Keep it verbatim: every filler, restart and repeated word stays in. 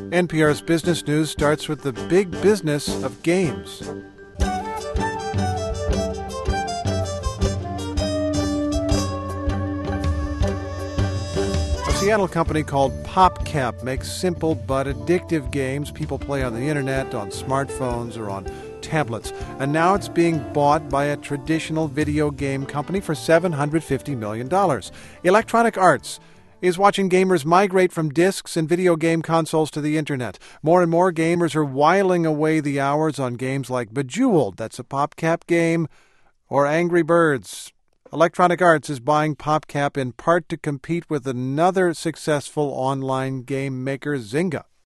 N P R's Business News starts with the big business of games. A Seattle company called PopCap makes simple but addictive games people play on the internet, on smartphones, or on tablets. And now it's being bought by a traditional video game company for seven hundred fifty million dollars. Electronic Arts is watching gamers migrate from discs and video game consoles to the internet. More and more gamers are whiling away the hours on games like Bejeweled, that's a PopCap game, or Angry Birds. Electronic Arts is buying PopCap in part to compete with another successful online game maker, Zynga.